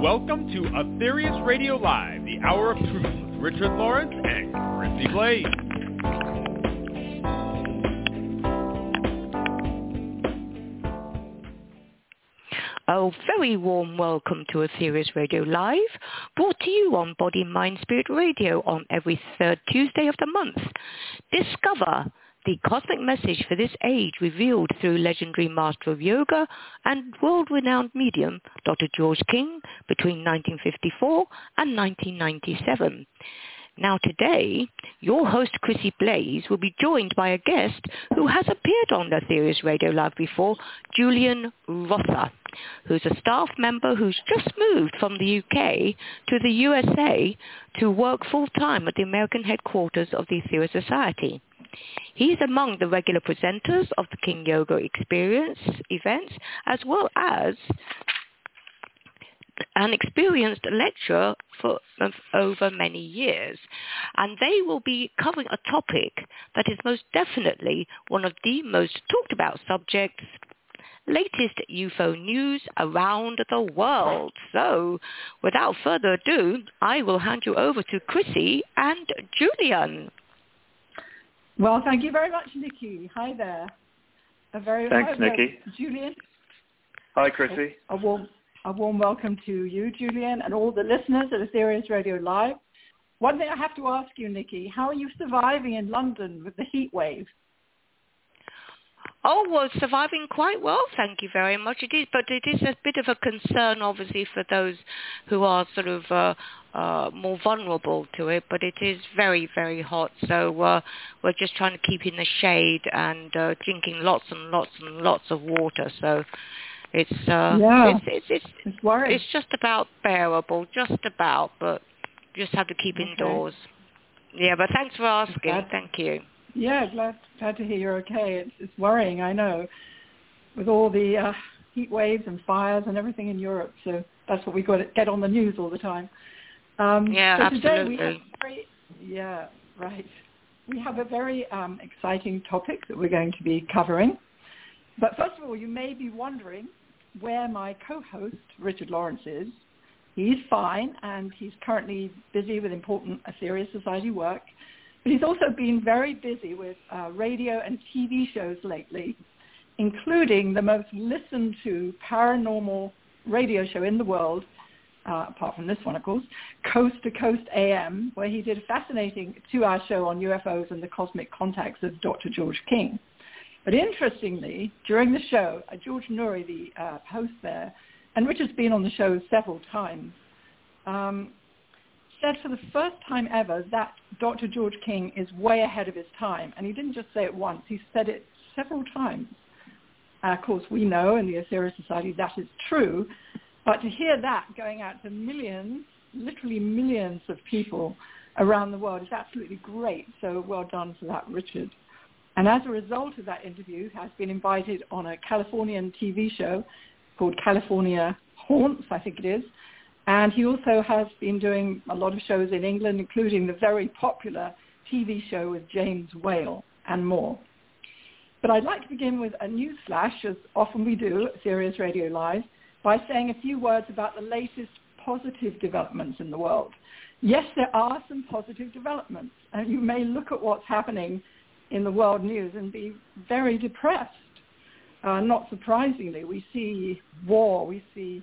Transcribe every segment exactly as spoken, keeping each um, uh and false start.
Welcome to Aetherius Radio Live, the Hour of Truth with Richard Lawrence and Chrissy Blaze. A very warm welcome to Aetherius Radio Live, brought to you on Body, Mind, Spirit Radio on every third Tuesday of the month. Discover the cosmic message for this age revealed through legendary master of yoga and world-renowned medium Doctor George King between nineteen fifty-four and nineteen ninety-seven. Now today, your host Chrissy Blaze will be joined by a guest who has appeared on the Aetherius Radio Live before, Julian Rother, who's a staff member who's just moved from the U K to the U S A to work full-time at the American headquarters of the Aetherius Society. He's among the regular presenters of the King Yoga Experience events, as well as an experienced lecturer for of over many years. And they will be covering a topic that is most definitely one of the most talked about subjects, latest U F O news around the world. So, without further ado, I will hand you over to Chrissy and Julian. Well, thank you very much, Nikki. Hi there. A very Thanks, hi there, Nikki. Julian. Hi, Chrissy. A, a warm, a warm welcome to you, Julian, and all the listeners at Aetherius Radio Live. One thing I have to ask you, Nikki, how are you surviving in London with the heat wave? Oh, well, surviving quite well, thank you very much. It is, but it is a bit of a concern, obviously, for those who are sort of uh, uh, more vulnerable to it. But it is very, very hot, so uh, we're just trying to keep in the shade and uh, drinking lots and lots and lots of water. So it's uh, yeah, it's it's it's, it's, worrying. it's just about bearable, just about. But you just have to keep okay. indoors. Yeah, but thanks for asking. Glad, thank you. Yeah, glad glad to hear you're okay. It's it's worrying, I know, with all the uh, heat waves and fires and everything in Europe. So that's what we got to get on the news all the time. Um, yeah, so absolutely. Today we have very, yeah, right. We have a very um, exciting topic that we're going to be covering. But first of all, you may be wondering where my co-host Richard Lawrence is. He's fine, and he's currently busy with important Aetherius Society work. But he's also been very busy with uh, radio and T V shows lately, including the most listened to paranormal radio show in the world, uh, apart from this one, of course, Coast to Coast A M, where he did a fascinating two-hour show on U F Os and the cosmic contacts of Doctor George King. But interestingly, during the show, uh, George Noory, the uh, host there, and Richard's been on the show several times, um, said for the first time ever that Doctor George King is way ahead of his time. And he didn't just say it once, he said it several times. Uh, of course, we know in the Aetherius Society that is true, but to hear that going out to millions, literally millions of people around the world is absolutely great. So well done for that, Richard. And as a result of that interview, he has been invited on a Californian T V show called California Haunts, I think it is. And he also has been doing a lot of shows in England, including the very popular T V show with James Whale and more. But I'd like to begin with a news flash, as often we do at Aetherius Radio Live, by saying a few words about the latest positive developments in the world. Yes, there are some positive developments, and you may look at what's happening in the world news and be very depressed. Uh, not surprisingly, we see war, we see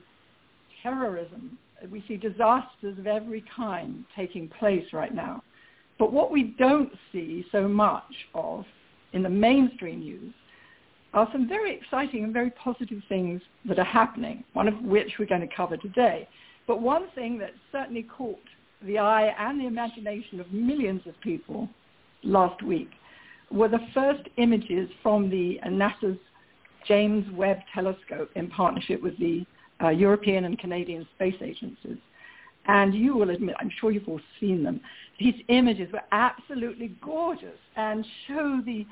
terrorism, we see disasters of every kind taking place right now. But what we don't see so much of in the mainstream news are some very exciting and very positive things that are happening, one of which we're going to cover today. But one thing that certainly caught the eye and the imagination of millions of people last week were the first images from the uh, NASA's James Webb Telescope in partnership with the uh, European and Canadian space agencies. And you will admit, I'm sure you've all seen them, these images were absolutely gorgeous and show the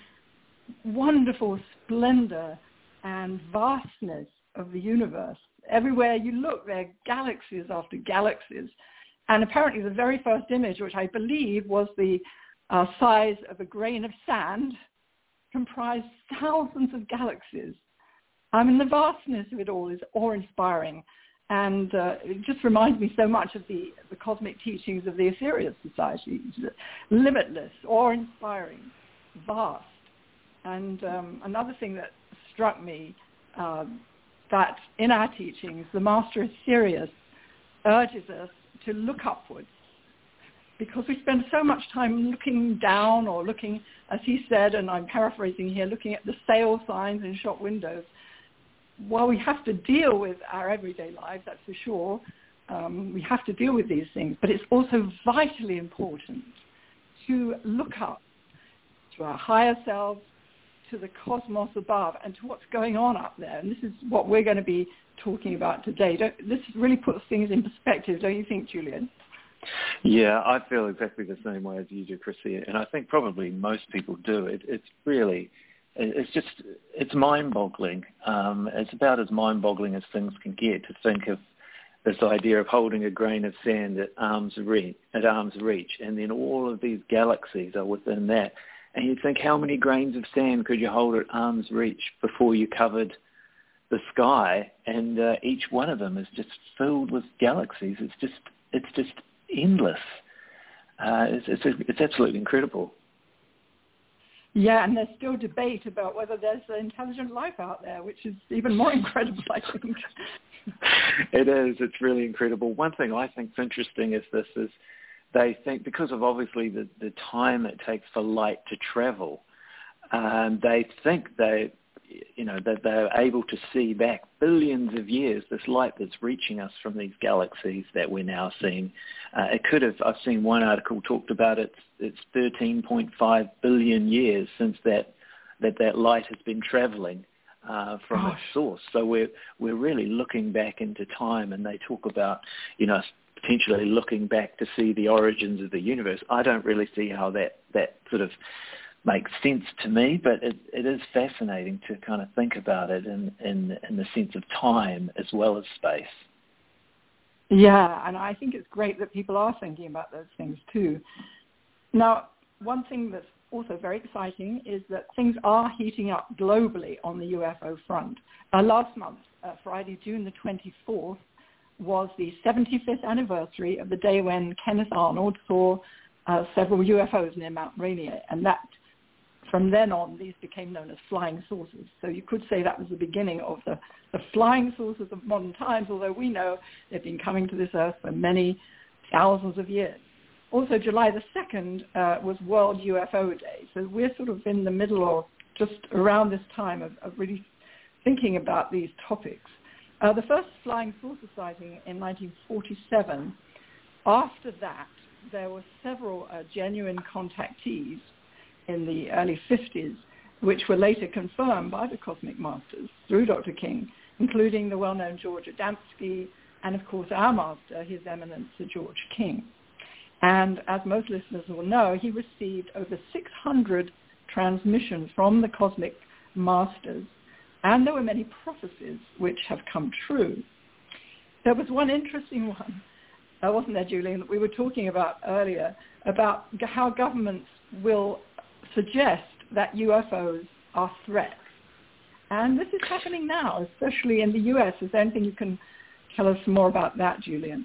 wonderful splendor and vastness of the universe. Everywhere you look, there are galaxies after galaxies. And apparently the very first image, which I believe was the uh, size of a grain of sand, comprised thousands of galaxies. I mean, the vastness of it all is awe-inspiring. And uh, it just reminds me so much of the, the cosmic teachings of the Aetherius Society, limitless, awe-inspiring, vast. And um, another thing that struck me, uh, that in our teachings, the Master Aetherius urges us to look upwards, because we spend so much time looking down or looking, as he said, and I'm paraphrasing here, looking at the sale signs in shop windows. While we have to deal with our everyday lives, that's for sure, um, we have to deal with these things, but it's also vitally important to look up to our higher selves, to the cosmos above, and to what's going on up there. And this is what we're going to be talking about today. Don't, this really puts things in perspective, don't you think, Julian? Yeah, I feel exactly the same way as you do, Chrissy, and I think probably most people do. It, it's really... It's just, it's mind-boggling. Um, it's about as mind-boggling as things can get to think of this idea of holding a grain of sand at arm's reach, at arm's reach, and then all of these galaxies are within that. And you think, how many grains of sand could you hold at arm's reach before you covered the sky? And uh, each one of them is just filled with galaxies. It's just, it's just endless. Uh, it's, it's, it's absolutely incredible. Yeah, and there's still debate about whether there's intelligent life out there, which is even more incredible, I think. It is. It's really incredible. One thing I think is interesting is this is they think, because of obviously the, the time it takes for light to travel, um, they think they, you know, that they're able to see back billions of years this light that's reaching us from these galaxies that we're now seeing. Uh, it could have, I've seen one article talked about it, it's thirteen point five billion years since that that, that light has been traveling uh, from Gosh. its source. So we're we're really looking back into time, and they talk about, you know, potentially looking back to see the origins of the universe. I don't really see how that, that sort of makes sense to me, but it, it is fascinating to kind of think about it in, in, in the sense of time as well as space. Yeah, and I think it's great that people are thinking about those things too. Now, one thing that's also very exciting is that things are heating up globally on the U F O front. Uh, last month, uh, Friday, June the twenty-fourth, was the seventy-fifth anniversary of the day when Kenneth Arnold saw uh, several U F Os near Mount Rainier, and that from then on, these became known as flying saucers. So you could say that was the beginning of the, the flying saucers of modern times, although we know they've been coming to this earth for many thousands of years. Also, July the second uh, was World U F O Day. So we're sort of in the middle or just around this time of, of really thinking about these topics. Uh, the first flying saucer sighting in nineteen forty-seven. After that, there were several uh, genuine contactees in the early fifties, which were later confirmed by the Cosmic Masters through Doctor King, including the well-known George Adamski and, of course, our master, His Eminence Sir George King. And as most listeners will know, he received over six hundred transmissions from the Cosmic Masters, and there were many prophecies which have come true. There was one interesting one, uh, wasn't there, Julian, that we were talking about earlier, about g- how governments will suggest that U F Os are threats. And this is happening now, especially in the U S. Is there anything you can tell us more about that, Julian?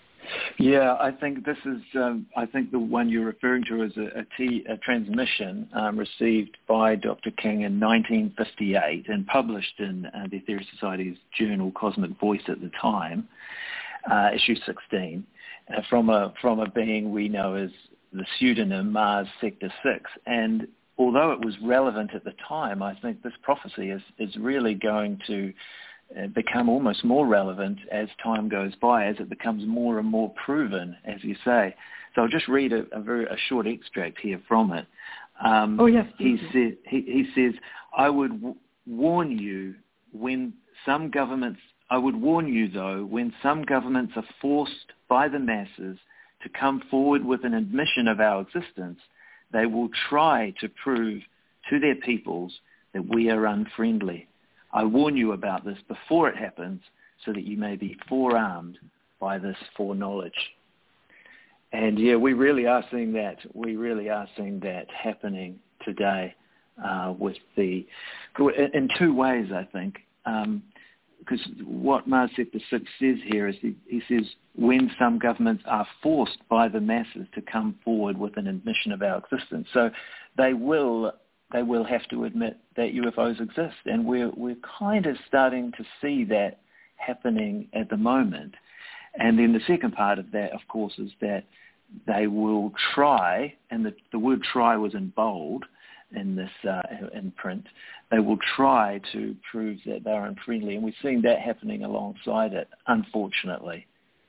Yeah, I think this is, um, I think the one you're referring to is a, a, t, a transmission um, received by Doctor King in nineteen fifty-eight and published in uh, the Aetherius Society's journal Cosmic Voice at the time, uh, issue sixteen, uh, from a from a being we know as the pseudonym Mars Sector six. And although it was relevant at the time, I think this prophecy is, is really going to uh, become almost more relevant as time goes by, as it becomes more and more proven, as you say. So I'll just read a, a very a short extract here from it. Um, oh, yes. He, sa- he, he says, I would w- warn you when some governments, I would warn you though, when some governments are forced by the masses to come forward with an admission of our existence, they will try to prove to their peoples that we are unfriendly. I warn you about this before it happens so that you may be forearmed by this foreknowledge. And yeah, we really are seeing that. We really are seeing that happening today uh, with the, in two ways, I think. Um, because what Mars Sector six says here is he, he says when some governments are forced by the masses to come forward with an admission of our existence. So they will they will have to admit that U F Os exist, and we're we're kind of starting to see that happening at the moment. And then the second part of that, of course, is that they will try, and the, the word try was in bold in this uh, in print, they will try to prove that they're unfriendly, and we're seeing that happening alongside it, unfortunately.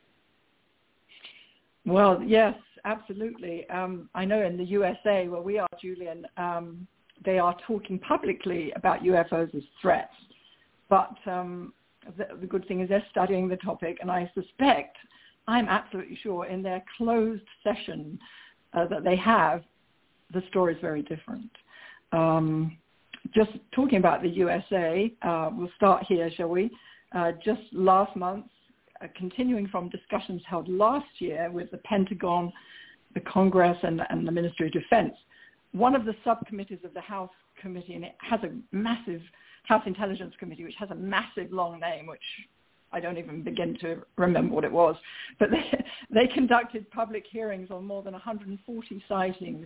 Well, yes, absolutely. Um, I know in the U S A, where we are, Julian, um, they are talking publicly about U F Os as threats, but um, the, the good thing is they're studying the topic, and I suspect, I'm absolutely sure, in their closed session uh, that they have, the story is very different. Um, just talking about the U S A, uh, we'll start here, shall we? Uh, just last month, uh, continuing from discussions held last year with the Pentagon, the Congress, and, and the Ministry of Defense, one of the subcommittees of the House Committee, and it has a massive House Intelligence Committee, which has a massive long name, which I don't even begin to remember what it was, but they, they conducted public hearings on more than one hundred forty sightings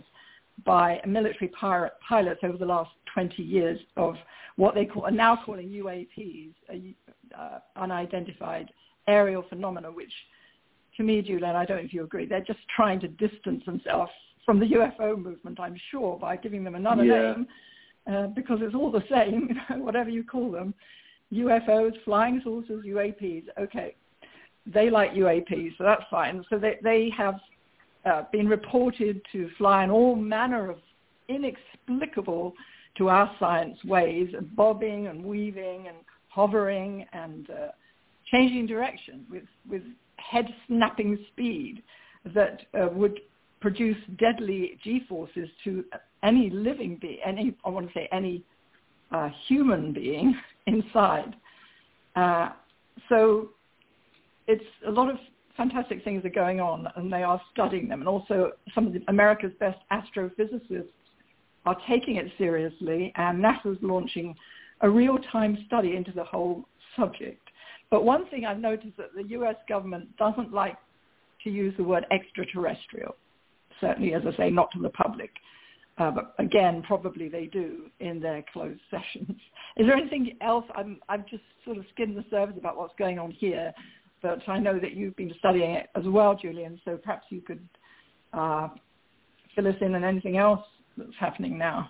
by military pirate pilots over the last twenty years of what they call, are now calling U A Ps, uh, unidentified aerial phenomena, which to me, Julian, I don't know if you agree, they're just trying to distance themselves from the U F O movement, I'm sure, by giving them another yeah. name, uh, because it's all the same, whatever you call them. U F Os, flying saucers, U A Ps, okay. They like U A Ps, so that's fine. So they, they have uh, been reported to fly in all manner of inexplicable to our science ways, bobbing and weaving and hovering and uh, changing direction with, with head-snapping speed that uh, would produce deadly G-forces to any living being, any, I want to say any uh, human being inside. Uh, so it's a lot of fantastic things are going on, and they are studying them. And also some of the, America's best astrophysicists are taking it seriously, and NASA's launching a real-time study into the whole subject. But one thing I've noticed that the U S government doesn't like to use the word extraterrestrial, certainly, as I say, not to the public. Uh, but again, probably they do in their closed sessions. Is there anything else? I'm, I've just sort of skimmed the surface about what's going on here, but I know that you've been studying it as well, Julian, so perhaps you could uh, fill us in on anything else that's happening now.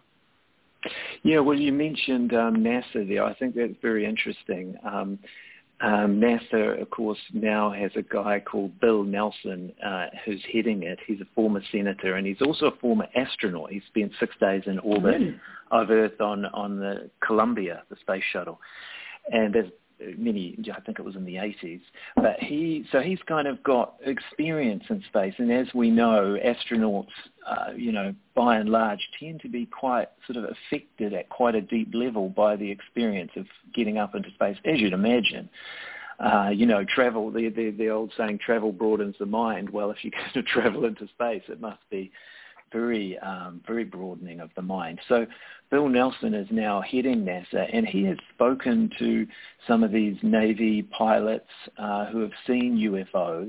Yeah, well, you mentioned um, NASA there. I think that's very interesting. Um, Um, NASA, of course, now has a guy called Bill Nelson uh, who's heading it. He's a former senator, and he's also a former astronaut. He spent six days in orbit really? of Earth on, on the Columbia, the space shuttle. And there's many, I think it was in the eighties. But he, so he's kind of got experience in space. And as we know, astronauts, uh, you know, by and large, tend to be quite sort of affected at quite a deep level by the experience of getting up into space, as you'd imagine. Uh, you know, travel, the, the, the old saying, travel broadens the mind. Well, if you're going to travel into space, it must be very, um, very broadening of the mind. So Bill Nelson is now heading NASA, and he has spoken to some of these Navy pilots uh, who have seen U F Os,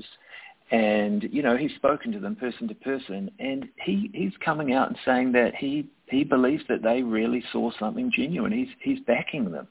and, you know, he's spoken to them person to person, and he, he's coming out and saying that he, he believes that they really saw something genuine. He's, he's backing them.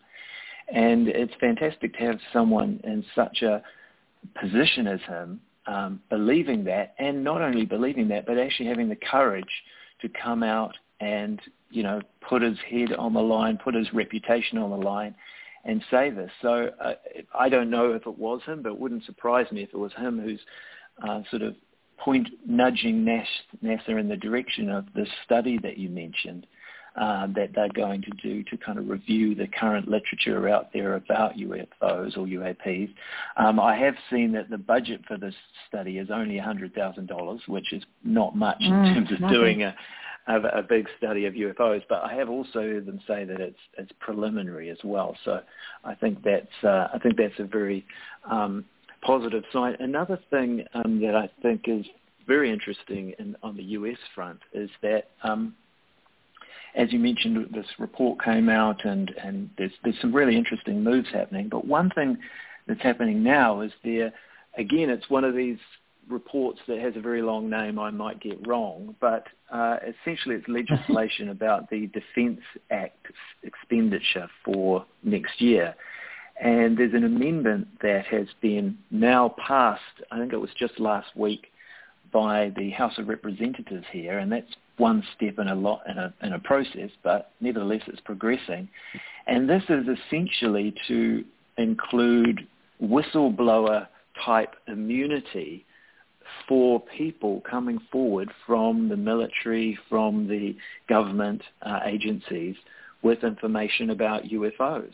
And it's fantastic to have someone in such a position as him Um, believing that, and not only believing that, but actually having the courage to come out and, you know, put his head on the line, put his reputation on the line, and say this. So uh, I don't know if it was him, but it wouldn't surprise me if it was him who's uh, sort of point nudging NASA in the direction of this study that you mentioned. Uh, that they're going to do to kind of review the current literature out there about U F Os or U A Ps. Um, I have seen that the budget for this study is only one hundred thousand dollars, which is not much in mm, terms of nothing. doing a, a, a big study of U F Os, but I have also heard them say that it's it's preliminary as well. So I think that's uh, I think that's a very um, positive sign. Another thing um, that I think is very interesting in, on the U S front is that um, as you mentioned, this report came out, and, and there's, there's some really interesting moves happening. But one thing that's happening now is there, again, it's one of these reports that has a very long name I might get wrong, but uh, essentially it's legislation about the Defence Act expenditure for next year. And there's an amendment that has been now passed, I think it was just last week, by the House of Representatives here, and that's one step in a lot in a, in a process, but nevertheless it's progressing. And this is essentially to include whistleblower type immunity for people coming forward from the military, from the government uh, agencies with information about U F Os.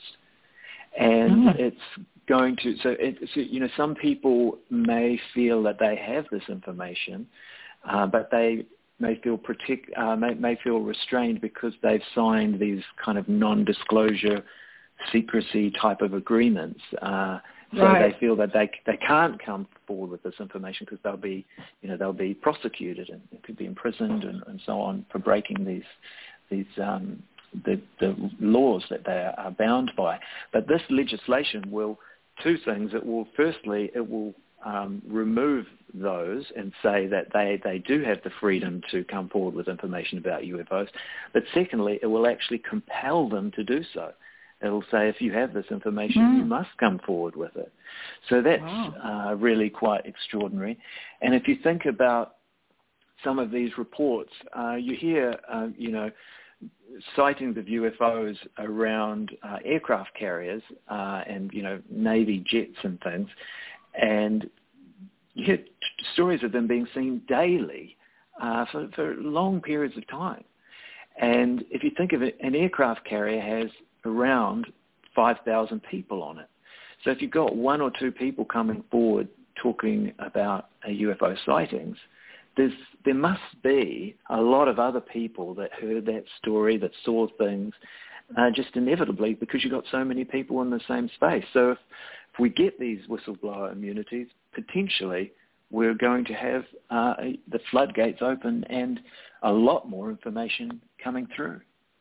And mm. it's going to, so, it, so, you know, some people may feel that they have this information, uh, but they may feel protect, uh, may, may feel restrained because they've signed these kind of non-disclosure secrecy type of agreements. Uh, So right. they feel that they they can't come forward with this information because they'll be, you know, they'll be prosecuted and could be imprisoned and, and so on for breaking these these um, the the laws that they are bound by. But this legislation will two things. It will firstly it will um, remove those and say that they they do have the freedom to come forward with information about U F Os. But secondly, it will actually compel them to do so. It'll say if you have this information, mm. you must come forward with it. So that's wow. uh, really quite extraordinary. And if you think about some of these reports, uh, you hear, uh, you know, sightings of U F Os around uh, aircraft carriers uh, and, you know, Navy jets and things. And you hear t- stories of them being seen daily uh, for, for long periods of time. And if you think of it, an aircraft carrier has around five thousand people on it. So if you've got one or two people coming forward talking about a U F O sightings, there's, there must be a lot of other people that heard that story, that saw things, uh, just inevitably because you've got so many people in the same space. So if, if we get these whistleblower immunities, potentially we're going to have uh, the floodgates open and a lot more information coming through.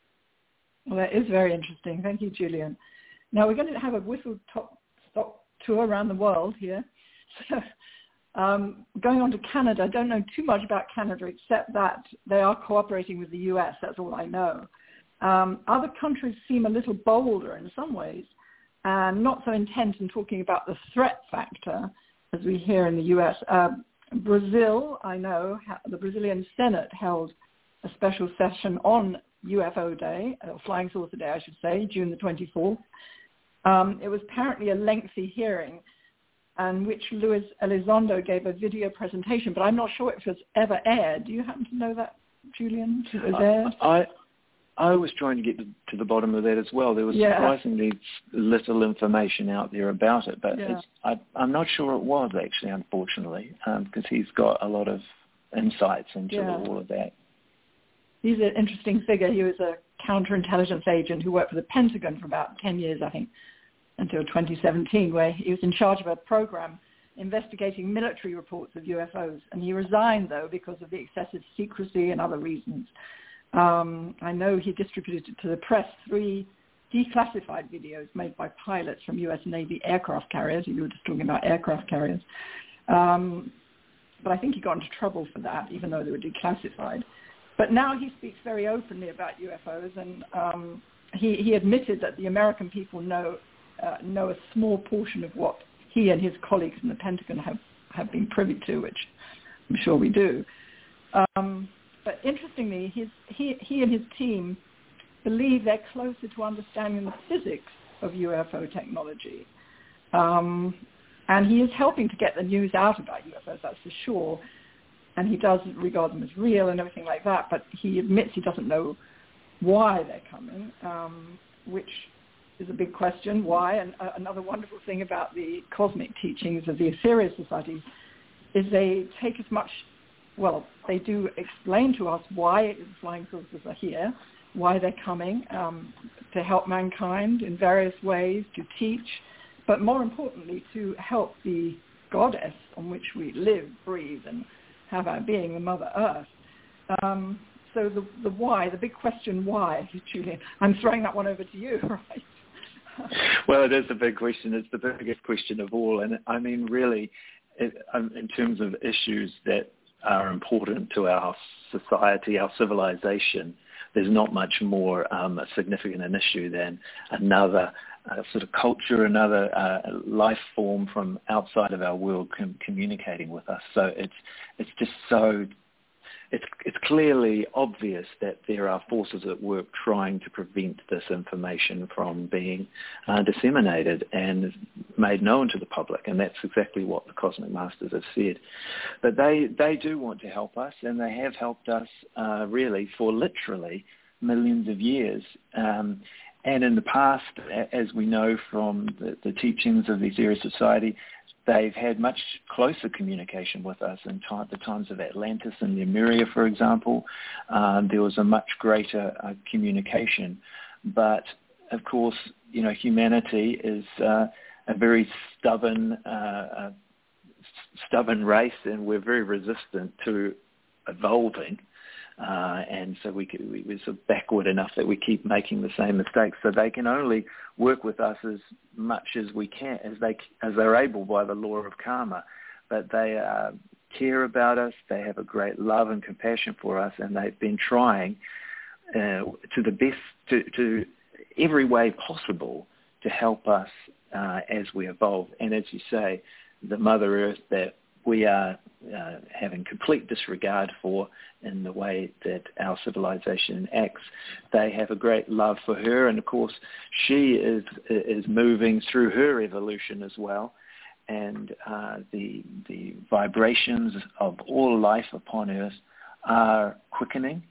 Well, that is very interesting. Thank you, Julian. Now, we're going to have a whistle-stop tour around the world here. So, um, going on to Canada, I don't know too much about Canada except that they are cooperating with the U S. That's all I know. Um, other countries seem a little bolder in some ways and not so intent in talking about the threat factor as we hear in the U S. Uh, Brazil, I know, the Brazilian Senate held a special session on U F O Day, or Flying Saucer Day, I should say, June the twenty-fourth. Um, it was apparently a lengthy hearing in which Luis Elizondo gave a video presentation, but I'm not sure if it was ever aired. Do you happen to know that, Julian? It was aired? I, I was trying to get to, to the bottom of that as well. There was yeah. surprisingly little information out there about it, but yeah. it's, I, I'm not sure it was actually, unfortunately, because um, he's got a lot of insights into yeah. all of that. He's an interesting figure. He was a counterintelligence agent who worked for the Pentagon for about ten years, I think, until twenty seventeen, where he was in charge of a program investigating military reports of U F Os. And he resigned, though, because of the excessive secrecy and other reasons. Um, I know he distributed to the press three declassified videos made by pilots from U S Navy aircraft carriers. You were just talking about aircraft carriers. Um, but I think he got into trouble for that, even though they were declassified. But now he speaks very openly about U F Os, and um, he, he admitted that the American people know uh, know a small portion of what he and his colleagues in the Pentagon have, have been privy to, which I'm sure we do. Um, but interestingly, his, he, he and his team believe they're closer to understanding the physics of U F O technology. Um, and he is helping to get the news out about U F Os, that's for sure. And he does regard them as real and everything like that, but he admits he doesn't know why they're coming, um, which is a big question, why. And uh, another wonderful thing about the cosmic teachings of the Aetherius Society is they take as much, well, they do explain to us why the flying saucers are here, why they're coming, um, to help mankind in various ways, to teach, but more importantly, to help the goddess on which we live, breathe, and have our being, the Mother Earth. Um, so the, the why, the big question why, Julian, I'm throwing that one over to you, right? Well, it is a big question. It's the biggest question of all. And I mean, really, it, um, in terms of issues that are important to our society, our civilization, there's not much more um, significant an issue than another uh, sort of culture, another uh, life form from outside of our world com- communicating with us. So it's it's just so it's it's clearly obvious that there are forces at work trying to prevent this information from being uh, disseminated and made known to the public, and that's exactly what the Cosmic Masters have said. But they, they do want to help us, and they have helped us uh, really for literally millions of years. Um, and in the past, as we know from the, the teachings of the Aetherius Society, they've had much closer communication with us in time, the times of Atlantis and Lemuria, for example. Um, there was a much greater uh, communication. But, of course, you know, humanity is uh, a very stubborn, uh, uh, stubborn race, and we're very resistant to evolving. Uh, and so we, we, we're sort of backward enough that we keep making the same mistakes. So they can only work with us as much as we can, as they as they're able by the law of karma. But they uh, care about us. They have a great love and compassion for us, and they've been trying uh, to the best, to, to every way possible, to help us uh, as we evolve. And as you say, the Mother Earth that we are uh, having complete disregard for in the way that our civilization acts. They have a great love for her, and of course she is is moving through her evolution as well, and uh, the the vibrations of all life upon Earth are quickening,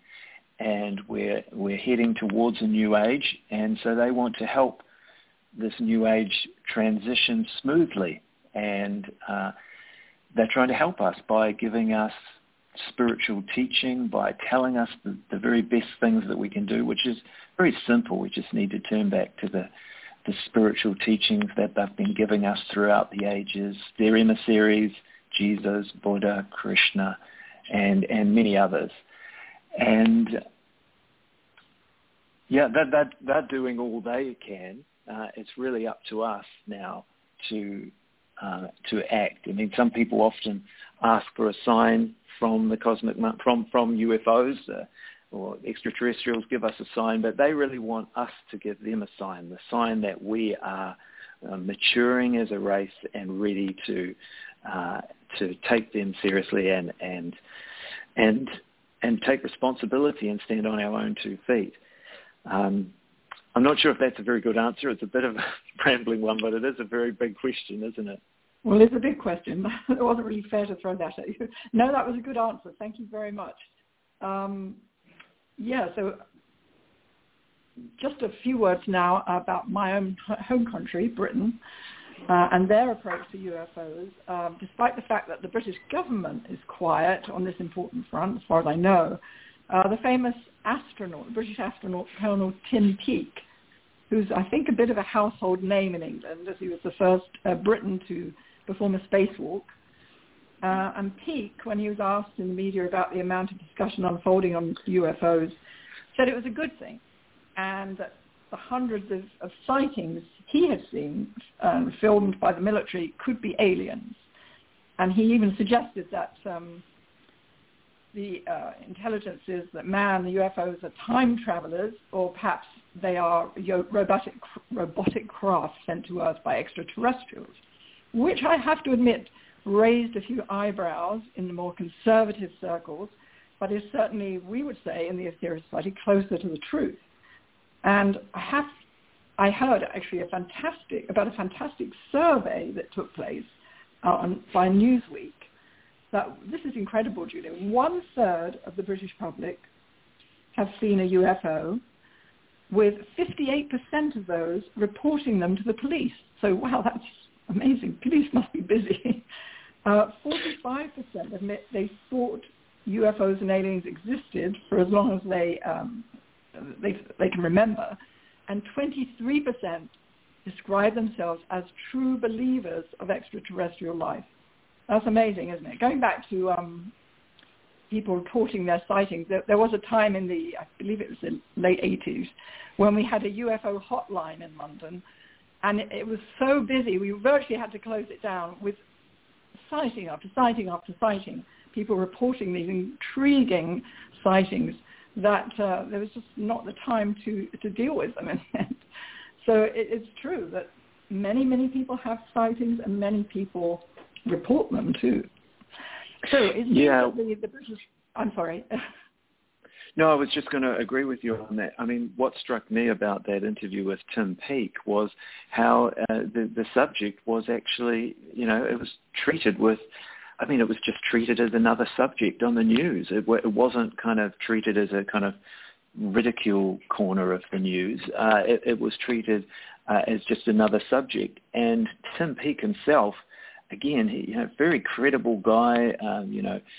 and we're we're heading towards a new age, and so they want to help this new age transition smoothly, and uh, they're trying to help us by giving us spiritual teaching, by telling us the, the very best things that we can do, which is very simple. We just need to turn back to the, the spiritual teachings that they've been giving us throughout the ages, their emissaries, Jesus, Buddha, Krishna, and, and many others. And yeah, they're, they're, they're doing all they can. Uh, it's really up to us now to Uh, to act. I mean, some people often ask for a sign from the cosmic, from from U F Os uh, or extraterrestrials, give us a sign, but they really want us to give them a sign, the sign that we are uh, maturing as a race and ready to uh, to take them seriously and and and and take responsibility and stand on our own two feet. Um, I'm not sure if that's a very good answer. It's a bit of a rambling one, but it is a very big question, isn't it? Well, it's a big question. It wasn't really fair to throw that at you. No, that was a good answer. Thank you very much. Um, yeah, so just a few words now about my own home country, Britain, uh, and their approach to U F Os. Um, despite the fact that the British government is quiet on this important front, as far as I know, uh, the famous astronaut, British astronaut Colonel Tim Peake, who's, I think, a bit of a household name in England, as he was the first uh, Briton to perform a spacewalk. Uh, and Peake, when he was asked in the media about the amount of discussion unfolding on U F Os, said it was a good thing, and that the hundreds of, of sightings he had seen um, filmed by the military could be aliens. And he even suggested that um, the uh, intelligences that man the U F Os are time travelers, or perhaps they are robotic, robotic craft sent to Earth by extraterrestrials, which I have to admit raised a few eyebrows in the more conservative circles, but is certainly, we would say, in the Aetherius Society, closer to the truth. And I have, I heard actually a fantastic, about a fantastic survey that took place uh, on, by Newsweek. That, this is incredible, Julian. One third of the British public have seen a U F O, with fifty-eight percent of those reporting them to the police. So, wow, that's amazing. Police must be busy. Uh, forty-five percent admit they thought U F Os and aliens existed for as long as they um, they, they can remember, and twenty-three percent describe themselves as true believers of extraterrestrial life. That's amazing, isn't it? Going back to um, people reporting their sightings. There, there was a time in the, I believe it was the late eighties, when we had a U F O hotline in London, and it, it was so busy we virtually had to close it down with sighting after sighting after sighting, people reporting these intriguing sightings that uh, there was just not the time to, to deal with them in the end. So it, it's true that many, many people have sightings and many people report them too. So it seems yeah. that the, the British, I'm sorry. No, I was just going to agree with you on that. I mean, what struck me about that interview with Tim Peake was how uh, the, the subject was actually, you know, it was treated with, I mean, it was just treated as another subject on the news. It, it wasn't kind of treated as a kind of ridicule corner of the news. Uh, it, it was treated uh, as just another subject. And Tim Peake himself, again, he, you know, very credible guy, um, you know,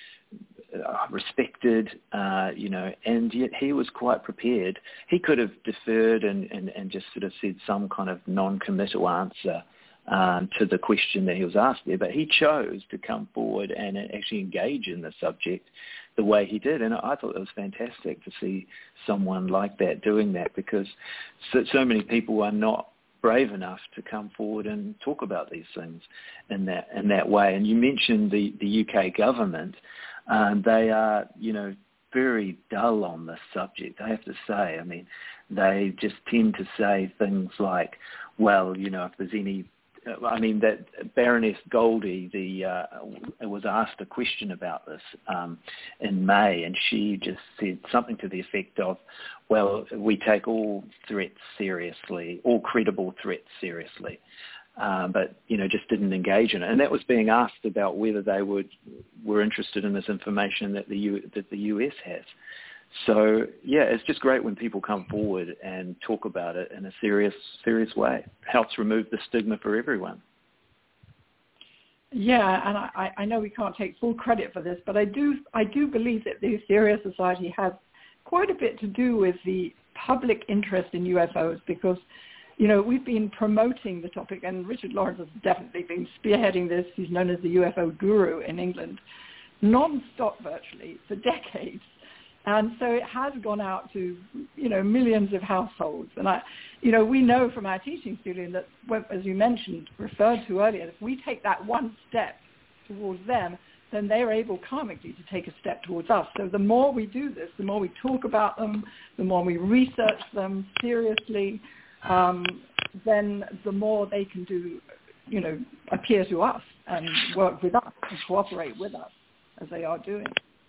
Uh, respected, uh, you know, and yet he was quite prepared. He could have deferred and, and, and just sort of said some kind of non-committal answer um, to the question that he was asked there, but he chose to come forward and actually engage in the subject the way he did, and I thought it was fantastic to see someone like that doing that, because so, so many people are not brave enough to come forward and talk about these things in that in that way. And you mentioned the, the U K government. Um, they are, you know, very dull on this subject, I have to say. I mean, they just tend to say things like, well, you know, if there's any, I mean, that Baroness Goldie, the uh, was asked a question about this um, in May, and she just said something to the effect of, well, we take all threats seriously, all credible threats seriously. Um, but, you know, just didn't engage in it. And that was being asked about whether they would were interested in this information that the U, that the U S has. So, yeah, it's just great when people come forward and talk about it in a serious, serious way. It helps remove the stigma for everyone. Yeah, and I, I know we can't take full credit for this, but I do I do believe that the Etheria Society has quite a bit to do with the public interest in U F Os, because you know, we've been promoting the topic, and Richard Lawrence has definitely been spearheading this. He's known as the U F O guru in England, non-stop virtually for decades. And so it has gone out to, you know, millions of households. And, I, you know, we know from our teaching studio that, as you mentioned, referred to earlier, if we take that one step towards them, then they're able karmically to take a step towards us. So the more we do this, the more we talk about them, the more we research them seriously, Um, then the more they can do, you know, appear to us and work with us and cooperate with us as they are doing.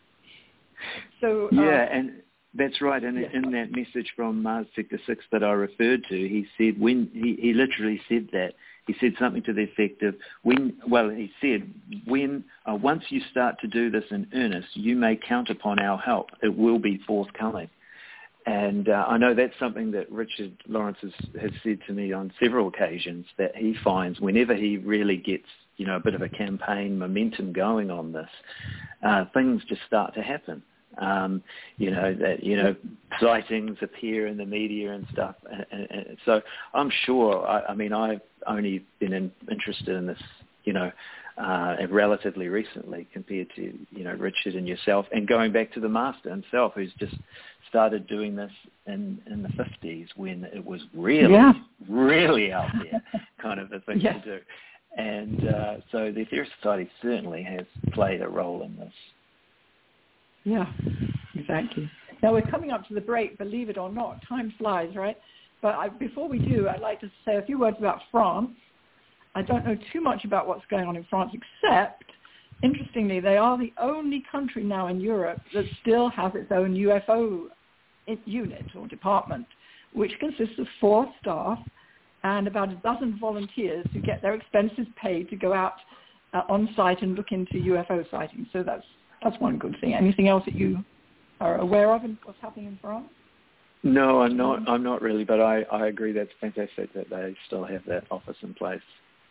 So uh, yeah, and that's right. And yes. in that message from Mars Sector Six that I referred to, he said when he, he literally said that he said something to the effect of when. Well, he said when uh, once you start to do this in earnest, you may count upon our help. It will be forthcoming. And uh, I know that's something that Richard Lawrence has, has said to me on several occasions, that he finds whenever he really gets, you know, a bit of a campaign momentum going on this, uh, things just start to happen. Um, you know, that, you know, sightings appear in the media and stuff. And, and, and so I'm sure, I, I mean, I've only been in, interested in this, you know, uh, relatively recently compared to, you know, Richard and yourself, and going back to the master himself, who's just started doing this in, in the fifties when it was really, yeah. really out there kind of a thing yeah. to do. And uh, so the Etheria Society certainly has played a role in this. Yeah, exactly. Now we're coming up to the break, believe it or not. Time flies, right? But I, before we do, I'd like to say a few words about France. I don't know too much about what's going on in France, except, interestingly, they are the only country now in Europe that still has its own U F O unit or department, which consists of four staff and about a dozen volunteers who get their expenses paid to go out uh, on site and look into U F O sightings. So that's that's one good thing. Anything else that you are aware of in what's happening in France? No, I'm not. I'm not really, but I, I agree that's fantastic that they still have that office in place.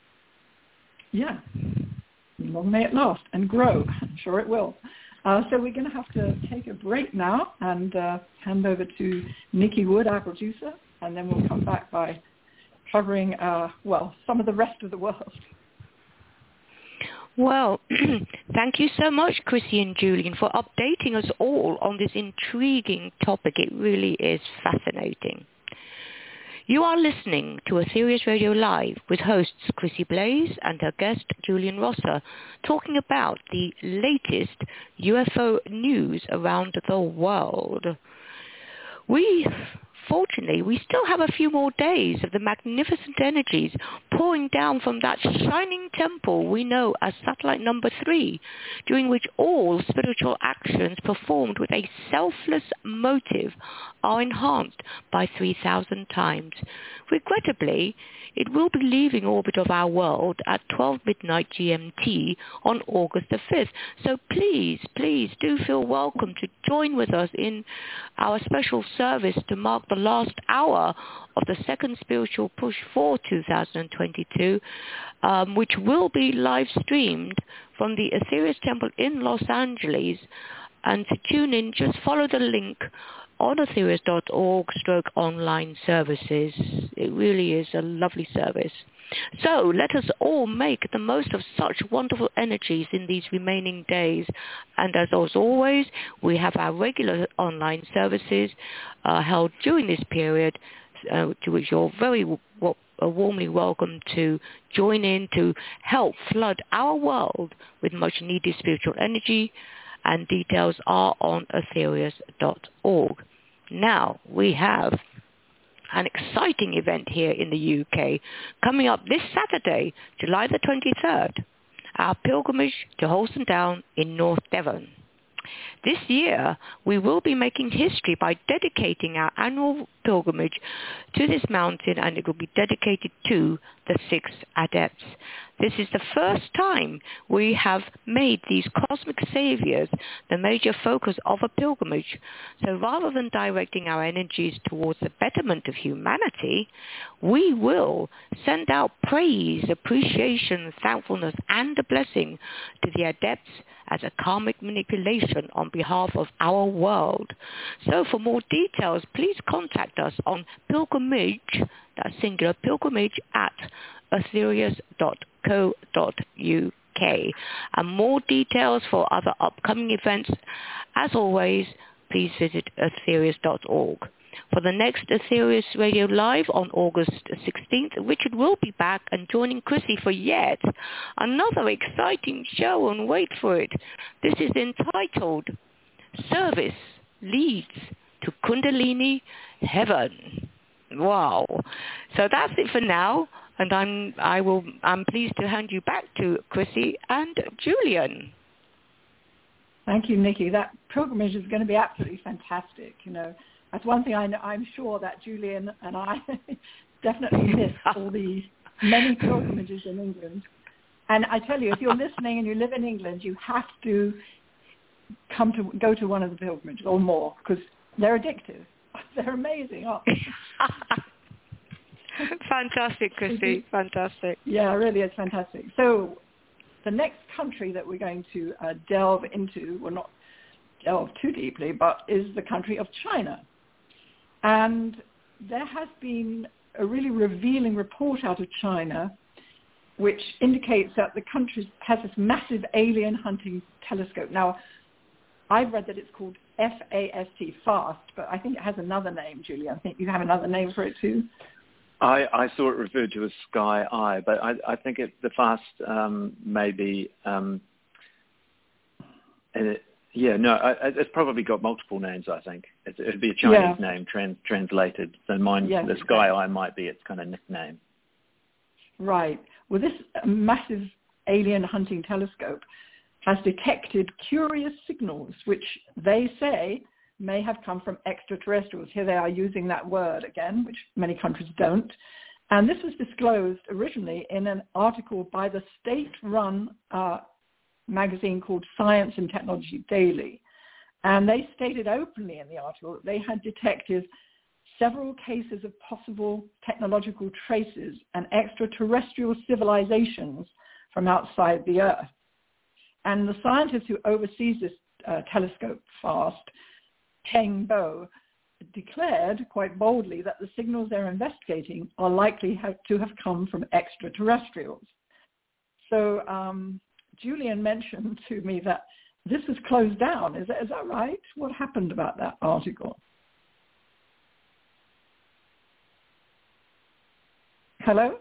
Yeah, long may it last and grow. I'm sure it will. Uh, so we're going to have to take a break now and uh, hand over to Nikki Wood, our producer, and then we'll come back by covering, uh, well, some of the rest of the world. Well, thank you so much, Chrissy and Julian, for updating us all on this intriguing topic. It really is fascinating. You are listening to Aetherius Radio Live with hosts Chrissy Blaze and her guest Julian Rosser, talking about the latest U F O news around the world. We, fortunately, we still have a few more days of the magnificent energies pouring down from that shining temple we know as satellite number three, during which all spiritual actions performed with a selfless motive are enhanced by three thousand times. Regrettably, it will be leaving orbit of our world at twelve midnight G M T on August the fifth. So please, please do feel welcome to join with us in our special service to mark the last hour of the second spiritual push for two thousand twenty-two, um, which will be live streamed from the Aetherius Temple in Los Angeles. And to tune in, just follow the link on aetherius dot org stroke online services. It really is a lovely service. So let us all make the most of such wonderful energies in these remaining days. And as always, we have our regular online services uh, held during this period, uh, to which you're very w- warmly welcome to join in to help flood our world with much needed spiritual energy. And details are on aetherius dot org. Now, we have an exciting event here in the U K coming up this Saturday, July the twenty-third, our pilgrimage to Holston Down in North Devon. This year, we will be making history by dedicating our annual pilgrimage to this mountain, and it will be dedicated to the six adepts. This is the first time we have made these cosmic saviors the major focus of a pilgrimage. So rather than directing our energies towards the betterment of humanity, we will send out praise, appreciation, thankfulness, and a blessing to the adepts as a karmic manipulation on behalf of our world. So for more details, please contact us on pilgrimage, that's singular, pilgrimage at aetherius dot co dot u k. And more details for other upcoming events, as always, please visit aetherius dot org. For the next Aetherius Radio Live on August sixteenth, Richard will be back and joining Chrissy for yet another exciting show, and wait for it. This is entitled Service Leads to Kundalini Heaven. Wow. So that's it for now, and I'm I will I'm pleased to hand you back to Chrissy and Julian. Thank you, Nikki. That pilgrimage is going to be absolutely fantastic. You know, that's one thing I know, I'm sure that Julian and I definitely miss all these many pilgrimages in England. And I tell you, if you're listening and you live in England, you have to come to go to one of the pilgrimages or more, because they're addictive. They're amazing, aren't they? Fantastic, Chrissy. Fantastic. Yeah, really, it's fantastic. So the next country that we're going to uh, delve into, well, not delve too deeply, but is the country of China. And there has been a really revealing report out of China which indicates that the country has this massive alien hunting telescope. Now, I've read that it's called F A S T, FAST, but I think it has another name, Julia. I think you have another name for it too. I, I saw it referred to as Sky Eye, but I, I think it, the FAST um, may be, um, it, yeah, no, I, it's probably got multiple names, I think. It would be a Chinese yeah. name trans, translated. So mine, yes, the Sky Eye might be its kind of nickname. Right. Well, this massive alien hunting telescope has detected curious signals, which they say may have come from extraterrestrials. Here they are using that word again, which many countries don't. And this was disclosed originally in an article by the state-run uh, magazine called Science and Technology Daily. And they stated openly in the article that they had detected several cases of possible technological traces and extraterrestrial civilizations from outside the Earth. And the scientist who oversees this uh, telescope, FAST, Peng Bo, declared quite boldly that the signals they're investigating are likely have to have come from extraterrestrials. So um, Julian mentioned to me that this is closed down. Is that, is that right? What happened about that article? Hello?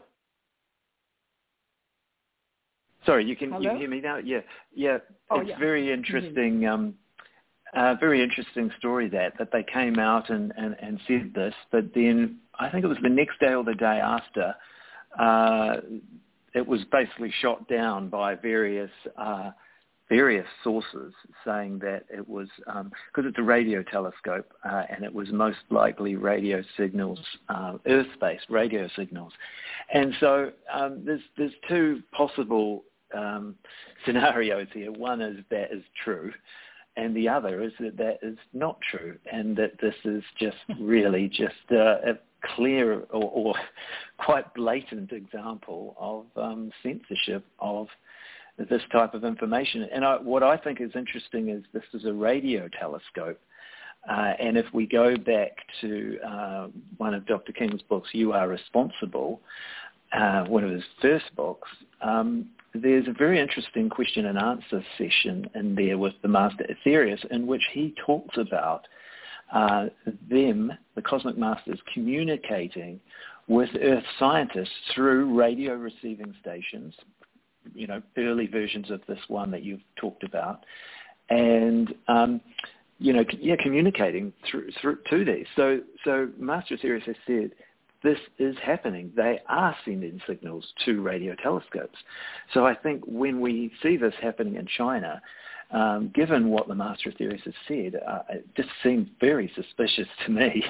Sorry, you can, Hello? you can hear me now? Yeah, yeah. Oh, it's yeah. very interesting. Um, uh, very interesting story that that they came out and, and, and said this, but then I think it was the next day or the day after, uh, it was basically shot down by various uh, various sources saying that it was because um, it's a radio telescope uh, and it was most likely radio signals, uh, Earth-based radio signals, and so um, there's there's two possible um, scenarios here. One is that is true, and the other is that that is not true, and that this is just really just uh, a clear or, or quite blatant example of um, censorship of this type of information. And I, what I think is interesting is this is a radio telescope. Uh, and if we go back to uh, one of Doctor King's books, You Are Responsible, uh, one of his first books, um, there's a very interesting question and answer session in there with the Master Aetherius in which he talks about uh, them, the Cosmic Masters, communicating with Earth scientists through radio receiving stations, you know, early versions of this one that you've talked about, and um, you know, yeah, communicating through, through to these. So, so Master Aetherius has said this is happening. They are sending signals to radio telescopes. So I think when we see this happening in China, um, given what the Master Aetherius has said, uh, it just seems very suspicious to me.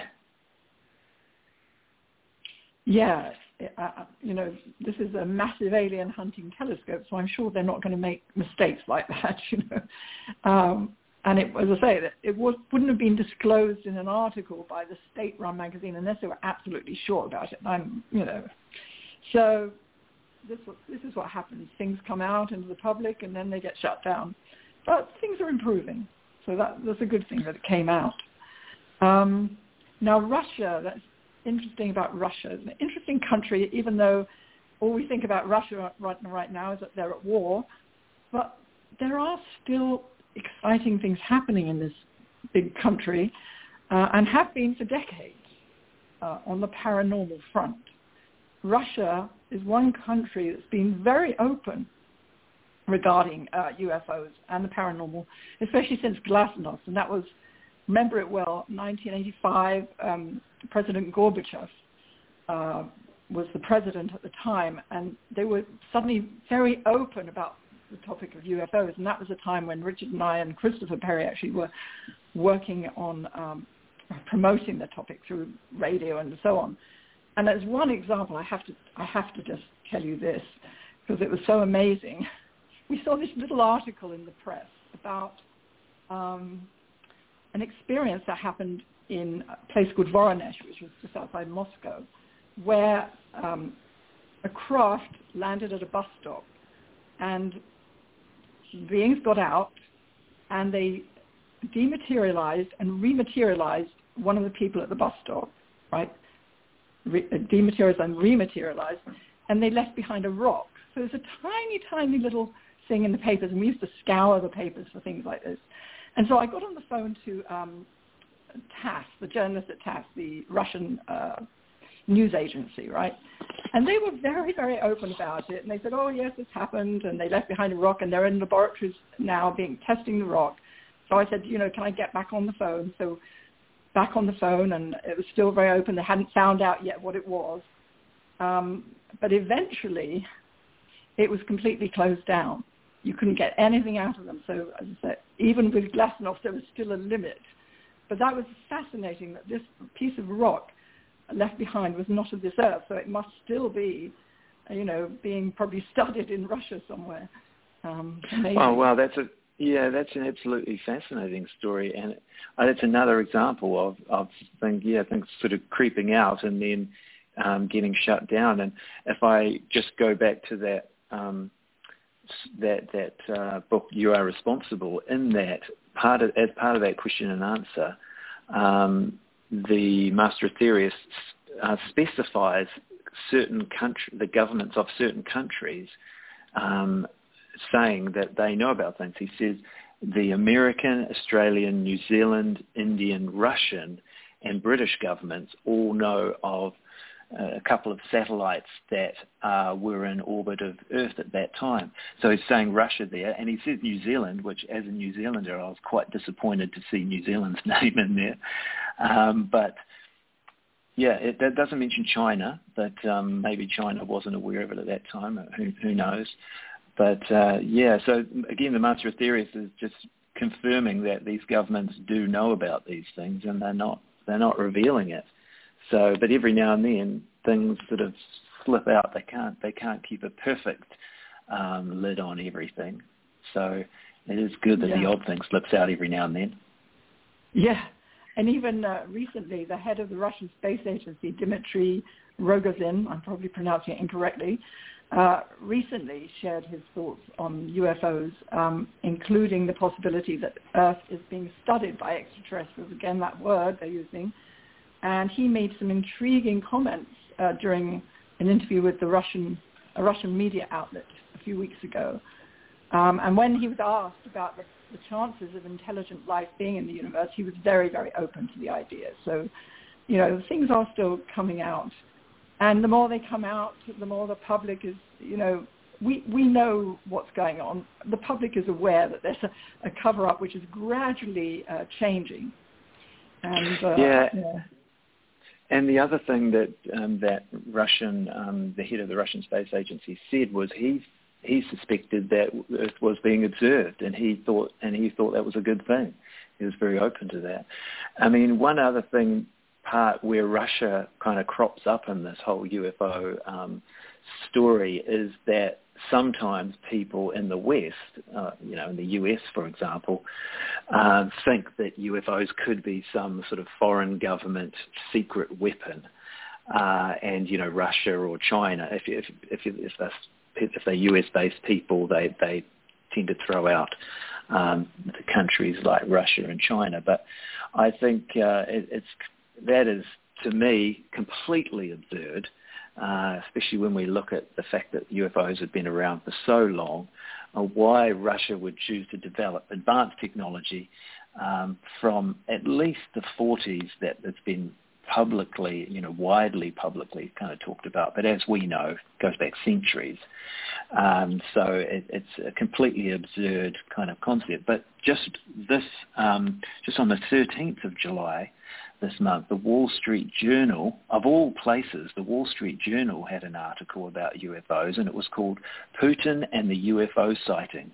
Yeah. Uh, you know, this is a massive alien hunting telescope, so I'm sure they're not going to make mistakes like that, you know. Um, and it, as I say, that it was, wouldn't have been disclosed in an article by the state-run magazine unless they were absolutely sure about it. I'm, you know, so this this is what happens. Things come out into the public, and then they get shut down. But things are improving, so that that's a good thing that it came out. Um, now, Russia, that's interesting about Russia. It's an interesting country, even though all we think about Russia right, right now is that they're at war. But there are still exciting things happening in this big country uh, and have been for decades uh, on the paranormal front. Russia is one country that's been very open regarding uh, U F Os and the paranormal, especially since Glasnost, and that was, remember it well, nineteen eighty-five, um, President Gorbachev uh, was the president at the time, and they were suddenly very open about the topic of U F Os, and that was a time when Richard and I and Christopher Perry actually were working on um, promoting the topic through radio and so on. And as one example, I have to I have to just tell you this, because it was so amazing. We saw this little article in the press about um, an experience that happened in a place called Voronezh, which was just outside Moscow, where um, a craft landed at a bus stop, and beings got out, and they dematerialized and rematerialized one of the people at the bus stop, right? Re- dematerialized and rematerialized, and they left behind a rock. So there's a tiny, tiny little thing in the papers, and we used to scour the papers for things like this. And so I got on the phone to um, TASS, the journalist at TASS, the Russian uh, news agency, right? And they were very, very open about it. And they said, oh, yes, this happened. And they left behind a rock, and they're in laboratories now being testing the rock. So I said, you know, can I get back on the phone? So back on the phone, and it was still very open. They hadn't found out yet what it was. Um, but eventually, it was completely closed down. You couldn't get anything out of them. So as I said, even with Glasnost, there was still a limit. But that was fascinating that this piece of rock left behind was not of this earth. So it must still be, you know, being probably studied in Russia somewhere. Um, oh, wow, that's a yeah, that's an absolutely fascinating story, and uh, that's another example of of things, yeah, things sort of creeping out and then um, getting shut down. And if I just go back to that. Um, that that uh, book, You Are Responsible, in that part of, as part of that question and answer, um, the Master Aetherius uh, specifies certain country, the governments of certain countries um, saying that they know about things. He says the American, Australian, New Zealand, Indian, Russian, and British governments all know of uh, a couple of satellites that uh, were in orbit of Earth at that time. So he's saying Russia there, and he says New Zealand, which as a New Zealander I was quite disappointed to see New Zealand's name in there. Um, but yeah, it, that doesn't mention China, but um, maybe China wasn't aware of it at that time. Who, who knows? But uh, yeah, so again, the Master Aetherius is just confirming that these governments do know about these things, and they're not they're not revealing it. So, but every now and then things sort of slip out. They can't they can't keep a perfect um, lid on everything. So it is good that yeah. the odd thing slips out every now and then. Yeah. And even uh, recently, the head of the Russian Space Agency, Dmitry Rogozin, I'm probably pronouncing it incorrectly, uh, recently shared his thoughts on U F Os, um, including the possibility that Earth is being studied by extraterrestrials, again, that word they're using. And he made some intriguing comments uh, during an interview with the Russian, a Russian media outlet a few weeks ago. Um, and when he was asked about the the chances of intelligent life being in the universe, he was very, very open to the idea. So, you know, things are still coming out. And the more they come out, the more the public is, you know, we, we know what's going on. The public is aware that there's a, a cover-up which is gradually uh, changing. And, uh, yeah. yeah. And the other thing that um, that Russian, um, the head of the Russian Space Agency said was he he suspected that Earth was being observed, and he thought and he thought that was a good thing. He was very open to that. I mean, one other thing, part where Russia kind of crops up in this whole U F O um, story is that sometimes people in the West, uh, you know, in the U S, for example, uh, think that U F Os could be some sort of foreign government secret weapon, uh, and you know, Russia or China, if if if, if that's if they're U S-based people, they, they tend to throw out um, the countries like Russia and China. But I think uh, it, it's that is, to me, completely absurd, uh, especially when we look at the fact that U F Os have been around for so long, uh, why Russia would choose to develop advanced technology um, from at least the forties that it's been publicly, you know, widely publicly kind of talked about, but as we know, goes back centuries. Um, so it, it's a completely absurd kind of concept. But just this, um, just on the thirteenth of July this month, the Wall Street Journal, of all places, the Wall Street Journal had an article about U F Os, and it was called Putin and the U F O Sightings.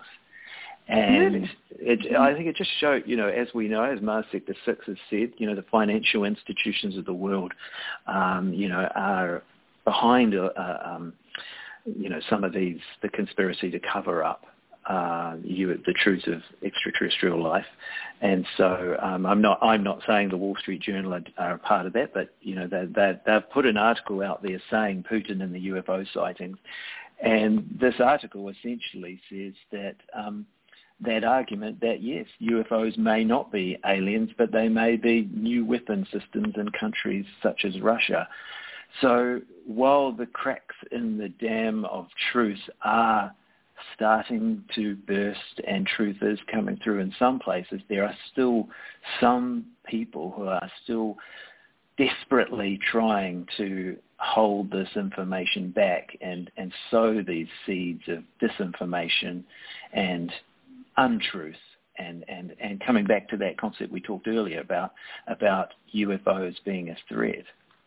And it, I think it just showed, you know, as we know, as Mars Sector six has said, you know, the financial institutions of the world, um, you know, are behind, uh, um, you know, some of these, the conspiracy to cover up uh, you, the truth of extraterrestrial life. And so um, I'm not, I'm not saying the Wall Street Journal are, are a part of that, but, you know, they, they, they've put an article out there saying Putin and the U F O sightings. And this article essentially says that, um, that argument that, yes, U F Os may not be aliens, but they may be new weapon systems in countries such as Russia. So while the cracks in the dam of truth are starting to burst and truth is coming through in some places, there are still some people who are still desperately trying to hold this information back and, and sow these seeds of disinformation and untruth, and, and, and coming back to that concept we talked earlier about about U F Os being a threat.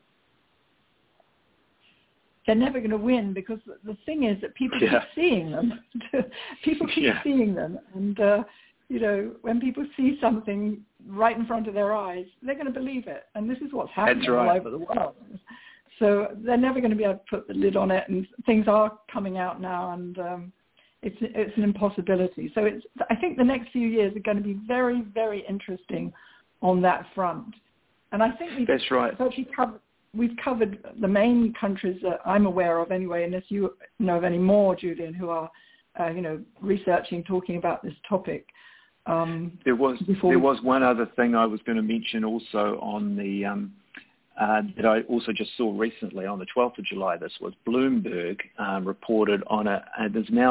They're never going to win, because the thing is that people yeah. keep seeing them. people keep yeah. seeing them, and uh, you know, when people see something right in front of their eyes, they're going to believe it, and this is what's happening That's right. all over the world. So they're never going to be able to put the lid on it, and things are coming out now, and um, It's it's an impossibility. So it's I think the next few years are going to be very, very interesting on that front. And I think we've, That's right. actually covered, we've covered the main countries that I'm aware of anyway, unless you know of any more, Julian, who are, uh, you know, researching, talking about this topic. Um, there was before there we... was one other thing I was going to mention also on the um, uh, that I also just saw recently on the twelfth of July. This was Bloomberg um, reported on a, uh, there's now a,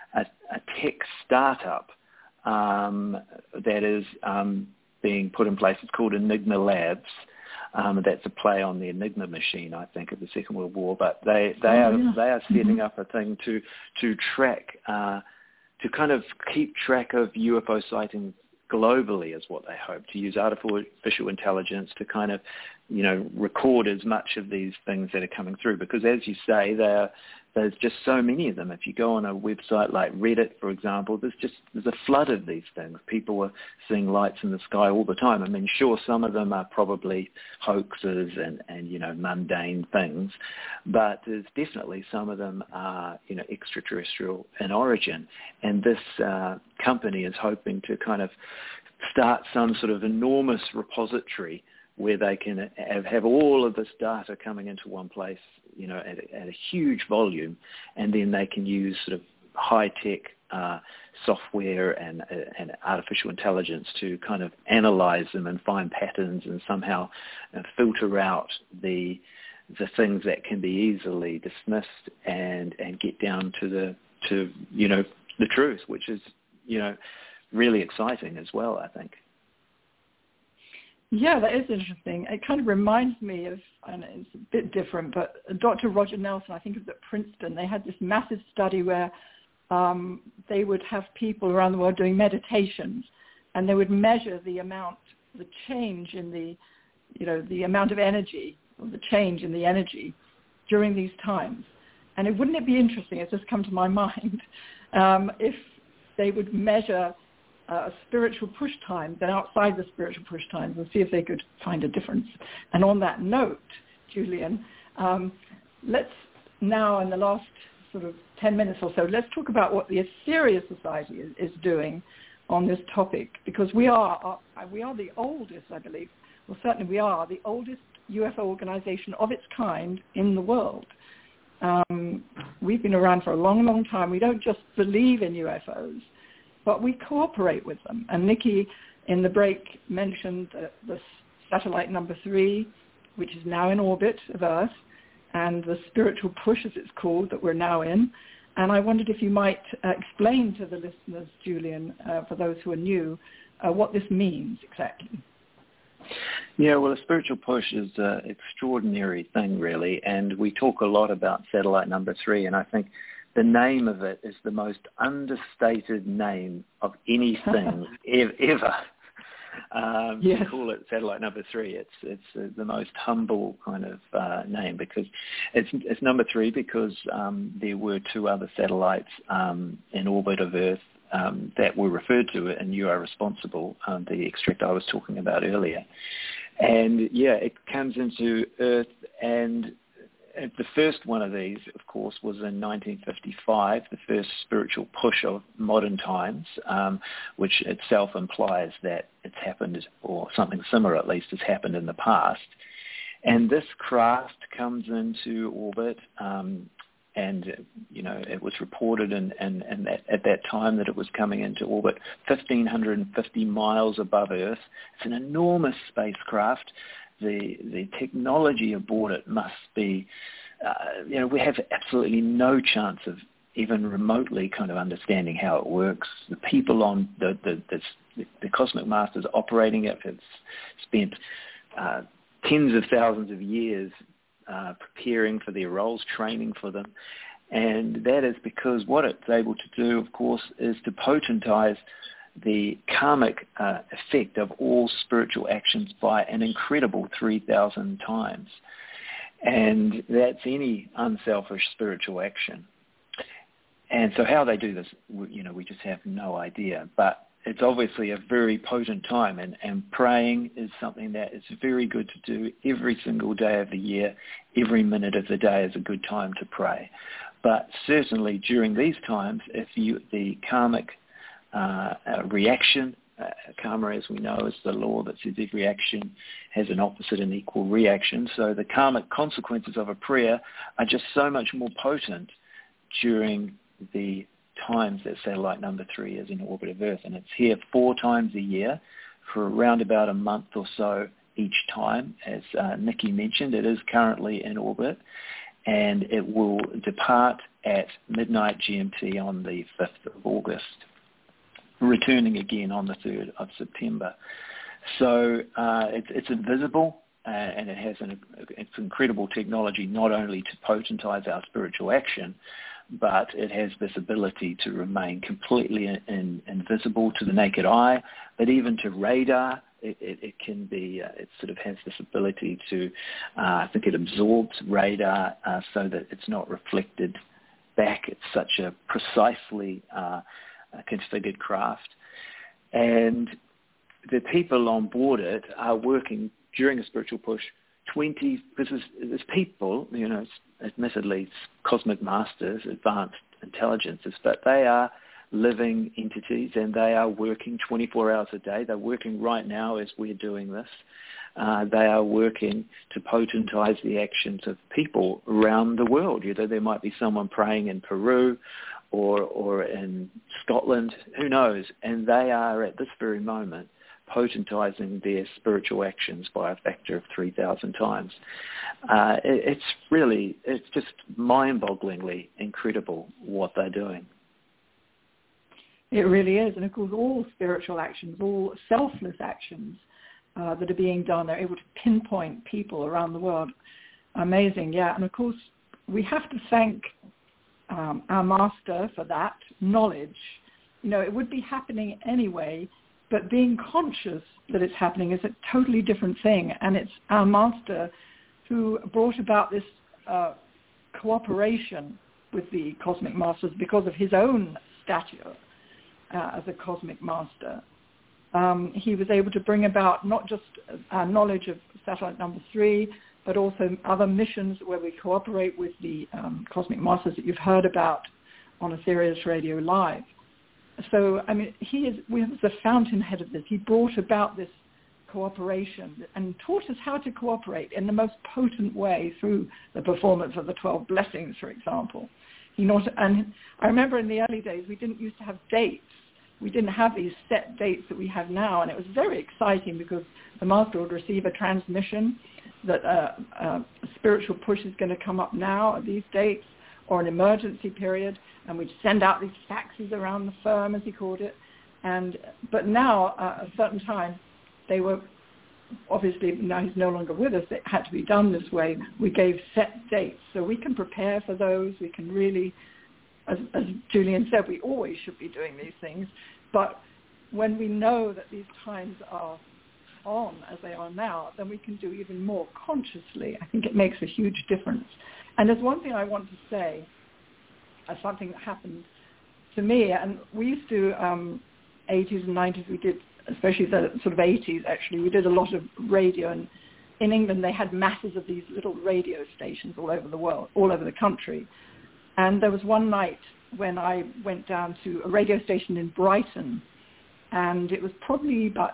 a, a tech startup um, that is um, being put in place. It's called Enigma Labs. Um, that's a play on the Enigma machine, I think, of the Second World War. But they they oh, are yeah. they are setting mm-hmm. up a thing to to track uh, to kind of keep track of U F O sightings globally, is what they hope, to use artificial intelligence to kind of, you know, record as much of these things that are coming through. Because as you say, there there's just so many of them. If you go on a website like Reddit, for example, there's just there's a flood of these things. People are seeing lights in the sky all the time. I mean, sure, some of them are probably hoaxes and, and you know, mundane things, but there's definitely some of them are, you know, extraterrestrial in origin. And this uh, company is hoping to kind of start some sort of enormous repository where they can have, have all of this data coming into one place, you know, at a, at a huge volume, and then they can use sort of high-tech uh, software and, uh, and artificial intelligence to kind of analyze them and find patterns and somehow uh, filter out the the things that can be easily dismissed and, and get down to the to you know the truth, which is, you know, really exciting as well, I think. Yeah, that is interesting. It kind of reminds me of, and it's a bit different, but Doctor Roger Nelson, I think it was at Princeton, they had this massive study where um, they would have people around the world doing meditations, and they would measure the amount, the change in the, you know, the amount of energy, or the change in the energy during these times. And it, wouldn't it be interesting, it's just come to my mind, um, if they would measure Uh, spiritual push times and outside the spiritual push times and see if they could find a difference. And on that note, Julian, um, let's now, in the last sort of ten minutes or so, let's talk about what the Aetherius Society is, is doing on this topic, because we are, uh, we are the oldest, I believe, well, certainly we are the oldest U F O organization of its kind in the world. Um, we've been around for a long, long time. We don't just believe in U F Os, but we cooperate with them. And Nikki, in the break, mentioned uh, the satellite number three, which is now in orbit of Earth, and the spiritual push, as it's called, that we're now in. And I wondered if you might uh, explain to the listeners, Julian, uh, for those who are new, uh, what this means exactly. Yeah, well, a spiritual push is an extraordinary thing, really, and we talk a lot about satellite number three, and I think the name of it is the most understated name of anything ever. Um, yes. To call it satellite number three, it's it's uh, the most humble kind of uh, name, because it's it's number three because um, there were two other satellites um, in orbit of Earth um, that were referred to, and you are responsible, um, the extract I was talking about earlier. And yeah, it comes into Earth, and the first one of these, of course, was in nineteen fifty-five, the first spiritual push of modern times, um, which itself implies that it's happened, or something similar at least has happened in the past. And this craft comes into orbit, um, and, you know, it was reported in, in, in that, at that time that it was coming into orbit one thousand five hundred fifty miles above Earth. It's an enormous spacecraft. The the technology aboard it must be, uh, you know, we have absolutely no chance of even remotely kind of understanding how it works. The people on the the, the, the Cosmic Masters operating it have spent uh, tens of thousands of years uh, preparing for their roles, training for them, and that is because what it's able to do, of course, is to potentize the karmic uh, effect of all spiritual actions by an incredible three thousand times. And that's any unselfish spiritual action. And so how they do this, you know, we just have no idea. But it's obviously a very potent time, and, and praying is something that is very good to do every single day of the year. Every minute of the day is a good time to pray. But certainly during these times, if you, the karmic Uh, a reaction. Uh, karma, as we know, is the law that says every action has an opposite and equal reaction. So the karmic consequences of a prayer are just so much more potent during the times that satellite number three is in orbit of Earth. And it's here four times a year for around about a month or so each time. As uh, Nikki mentioned, it is currently in orbit, and it will depart at midnight G M T on the fifth of August, returning again on the third of September. So uh, it's, it's invisible, uh, and it has an it's incredible technology not only to potentize our spiritual action, but it has this ability to remain completely in, in, invisible to the naked eye, but even to radar. It, it, it can be, uh, it sort of has this ability to, uh, I think it absorbs radar uh, so that it's not reflected back. It's such a precisely uh, configured craft. And the people on board it are working during a spiritual push twenty, because there's, there's people, you know, admittedly cosmic masters, advanced intelligences, but they are living entities, and they are working twenty-four hours a day. They're working right now as we're doing this. Uh, they are working to potentize the actions of people around the world. You know, there might be someone praying in Peru or or in Scotland, who knows? And they are at this very moment potentizing their spiritual actions by a factor of three thousand times. Uh, it, it's really, it's just mind-bogglingly incredible what they're doing. It really is. And of course, all spiritual actions, all selfless actions uh, that are being done, they're able to pinpoint people around the world. Amazing, yeah. And of course, we have to thank um, our master for that knowledge. You know, it would be happening anyway, but being conscious that it's happening is a totally different thing. And it's our master who brought about this uh, cooperation with the cosmic masters because of his own stature. Uh, as a cosmic master. Um, he was able to bring about not just our knowledge of satellite number three, but also other missions where we cooperate with the um, cosmic masters that you've heard about on Aetherius Radio Live. So, I mean, he is we was the fountainhead of this. He brought about this cooperation and taught us how to cooperate in the most potent way through the performance of the twelve blessings, for example. He not, and I remember in the early days, we didn't used to have dates. We didn't have these set dates that we have now, and it was very exciting because the master would receive a transmission that uh, uh, a spiritual push is going to come up now at these dates, or an emergency period, and we'd send out these faxes around the firm, as he called it. And but now, uh, at a certain time, they were obviously, now he's no longer with us, it had to be done this way. We gave set dates, so we can prepare for those. We can really, as, as Julian said, we always should be doing these things. But when we know that these times are on, as they are now, then we can do even more consciously. I think it makes a huge difference. And there's one thing I want to say, as something that happened to me, and we used to, um, eighties and nineties, we did, especially the sort of eighties actually, we did a lot of radio, and in England they had masses of these little radio stations all over the world, all over the country. And there was one night when I went down to a radio station in Brighton, and it was probably about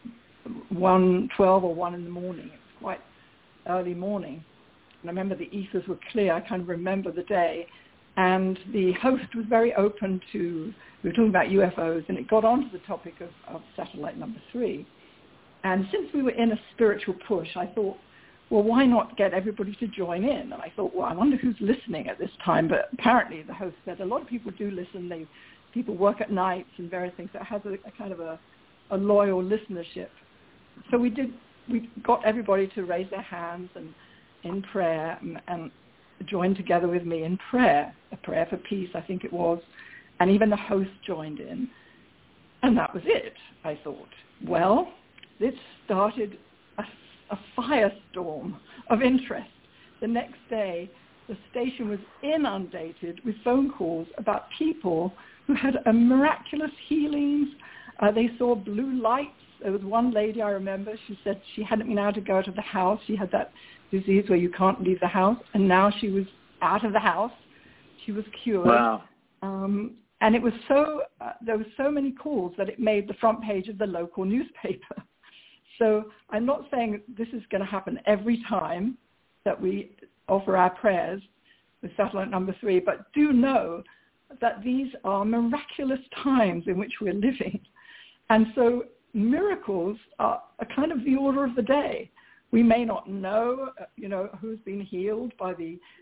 one twelve or one in the morning. It was quite early morning. And I remember the ethers were clear. I kind of remember the day. And the host was very open to, we were talking about U F Os, and it got onto the topic of, of satellite number three. And since we were in a spiritual push, I thought, well, why not get everybody to join in? And I thought, well, I wonder who's listening at this time. But apparently the host said a lot of people do listen. They, people work at nights and various things. So it has a, a kind of a, a loyal listenership. So we did, we got everybody to raise their hands and in prayer and, and join together with me in prayer, a prayer for peace, I think it was. And even the host joined in. And that was it, I thought. Well, it started a, a firestorm of interest. The next day, the station was inundated with phone calls about people who had a miraculous healings. Uh, they saw blue lights. There was one lady I remember, she said she hadn't been able to go out of the house. She had that disease where you can't leave the house, and now she was out of the house. She was cured. Wow. Um, and it was so, uh, there were so many calls that it made the front page of the local newspaper. So I'm not saying this is going to happen every time that we offer our prayers with satellite number three, but do know that these are miraculous times in which we're living. And so miracles are a kind of the order of the day. We may not know, you know, who's been healed by the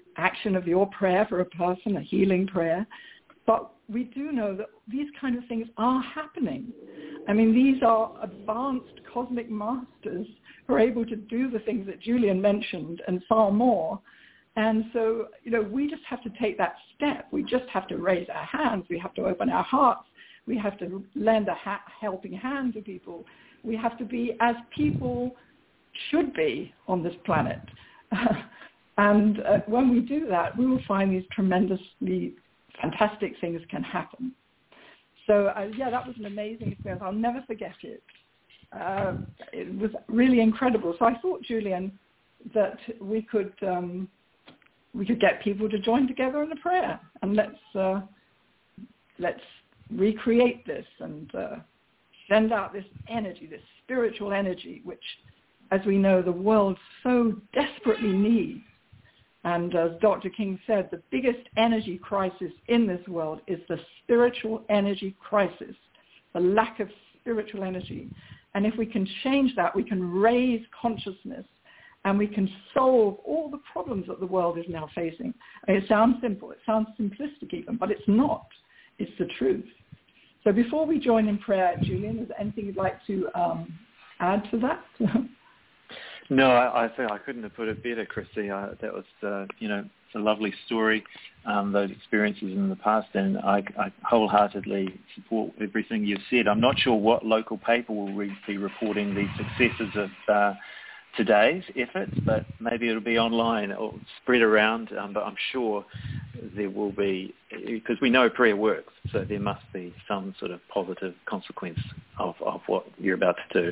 action of your prayer for a person, a healing prayer. But we do know that these kind of things are happening. I mean, these are advanced cosmic masters who are able to do the things that Julian mentioned and far more. And so, you know, we just have to take that step. We just have to raise our hands. We have to open our hearts. We have to lend a ha- helping hand to people. We have to be as people should be on this planet. and uh, when we do that, we will find these tremendously fantastic things can happen. So, uh, yeah, that was an amazing experience. I'll never forget it. Uh, it was really incredible. So I thought, Julian, that we could um, we could get people to join together in a prayer, and let's uh, let's recreate this and uh, send out this energy, this spiritual energy, which, as we know, the world so desperately needs. And as Doctor King said, the biggest energy crisis in this world is the spiritual energy crisis, the lack of spiritual energy. And if we can change that, we can raise consciousness and we can solve all the problems that the world is now facing. I mean, it sounds simple, it sounds simplistic even, but it's not. It's the truth. So before we join in prayer, Julian, is there anything you'd like to um, add to that? No, I, I think I couldn't have put it better, Chrissy. I, that was, uh, you know, it's a lovely story, um, those experiences in the past, and I, I wholeheartedly support everything you've said. I'm not sure what local paper will re- be reporting the successes of uh, today's efforts, but maybe it'll be online or spread around, um, but I'm sure there will be, because we know prayer works, so there must be some sort of positive consequence of, of what you're about to do.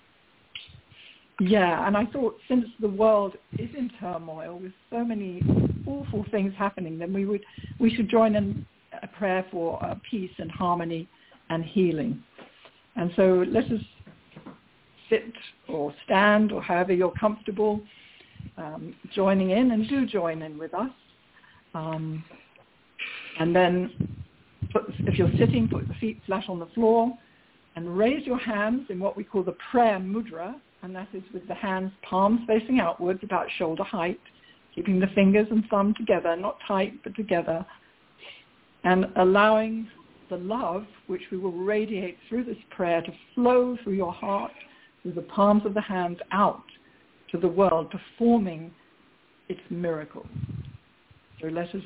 Yeah, and I thought since the world is in turmoil with so many awful things happening, then we would we should join in a prayer for uh, peace and harmony and healing. And so let us sit or stand or however you're comfortable, um, joining in, and do join in with us. Um, and then put, if you're sitting, put the feet flat on the floor and raise your hands in what we call the prayer mudra. And that is with the hands, palms facing outwards, about shoulder height, keeping the fingers and thumb together, not tight, but together, and allowing the love, which we will radiate through this prayer, to flow through your heart, through the palms of the hands, out to the world, performing its miracle. So let us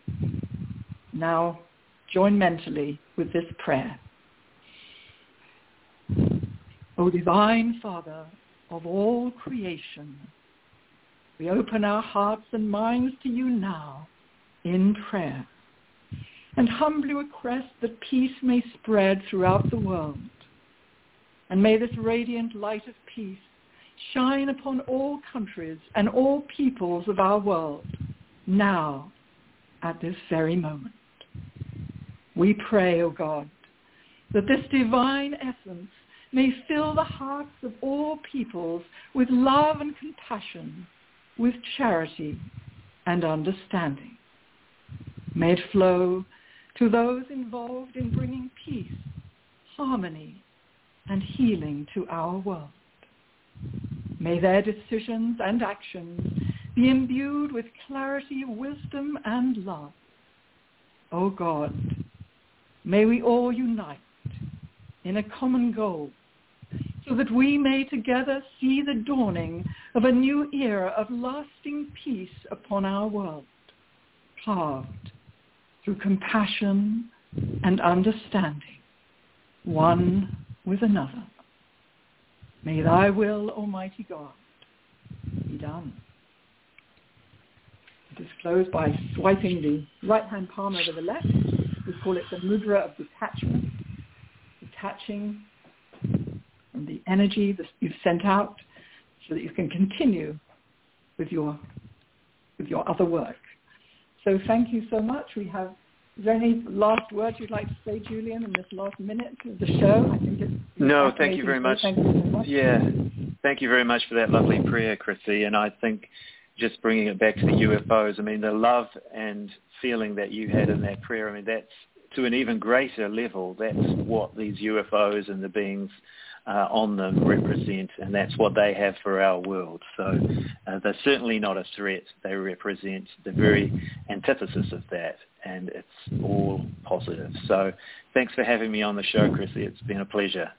now join mentally with this prayer. O Divine Father of all creation, we open our hearts and minds to you now in prayer and humbly request that peace may spread throughout the world. And may this radiant light of peace shine upon all countries and all peoples of our world now at this very moment. We pray, O God, that this divine essence may fill the hearts of all peoples with love and compassion, with charity and understanding. May it flow to those involved in bringing peace, harmony, and healing to our world. May their decisions and actions be imbued with clarity, wisdom, and love. O God, may we all unite in a common goal, so that we may together see the dawning of a new era of lasting peace upon our world, carved through compassion and understanding, one with another. May thy will, Almighty God, be done. It is closed by swiping the right-hand palm over the left. We call it the mudra of detachment, detaching from the energy that you've sent out so that you can continue with your with your other work. So thank you so much. We have, is there any last words you'd like to say, Julian, in this last minute of the show? I think it's No, thank you very much. Thank you so much. Yeah, thank you very much for that lovely prayer, Chrissy. And I think just bringing it back to the U F Os, I mean, the love and feeling that you had in that prayer, I mean, that's to an even greater level. That's what these U F Os and the beings uh, on them represent, and that's what they have for our world. So uh, they're certainly not a threat. They represent the very antithesis of that, and it's all positive. So thanks for having me on the show, Chrissy. It's been a pleasure.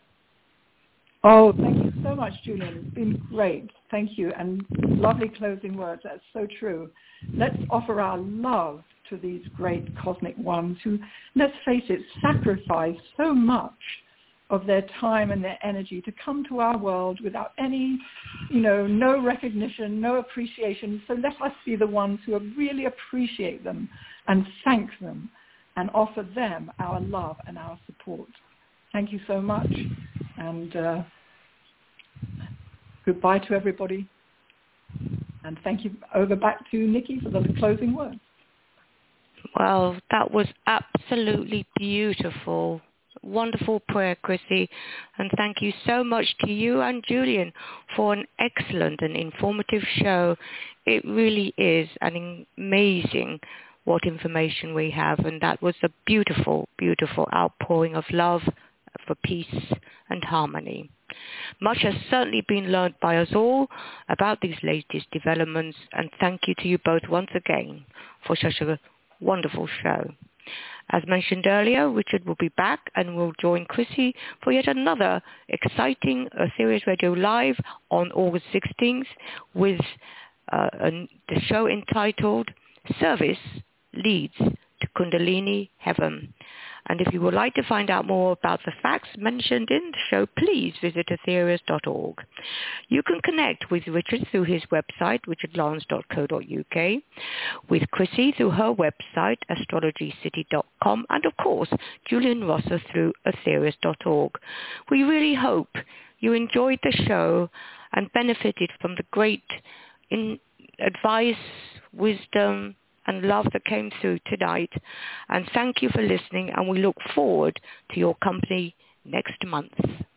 Oh, thank you so much, Julian. It's been great. Thank you. And lovely closing words. That's so true. Let's offer our love to these great cosmic ones who, let's face it, sacrifice so much of their time and their energy to come to our world without any, you know, no recognition, no appreciation. So let us be the ones who really appreciate them and thank them and offer them our love and our support. Thank you so much. And uh, goodbye to everybody. And thank you. Over back to Nikki for the closing words. Well, that was absolutely beautiful. Wonderful prayer, Chrissy. And thank you so much to you and Julian for an excellent and informative show. It really is an amazing what information we have. And that was a beautiful, beautiful outpouring of love for peace and harmony. Much has certainly been learned by us all about these latest developments, and thank you to you both once again for such a wonderful show. As mentioned earlier, Richard will be back and will join Chrissy for yet another exciting uh, Sirius Radio Live on August sixteenth with uh, an, the show entitled Service Leads to Kundalini Heaven. And if you would like to find out more about the facts mentioned in the show, please visit aetherius dot org. You can connect with Richard through his website, richard lawrence dot co dot uk, with Chrissy through her website, astrology city dot com, and of course, Julian Rosser through aetherius dot org. We really hope you enjoyed the show and benefited from the great in advice, wisdom, and love that came through tonight. And thank you for listening, and we look forward to your company next month.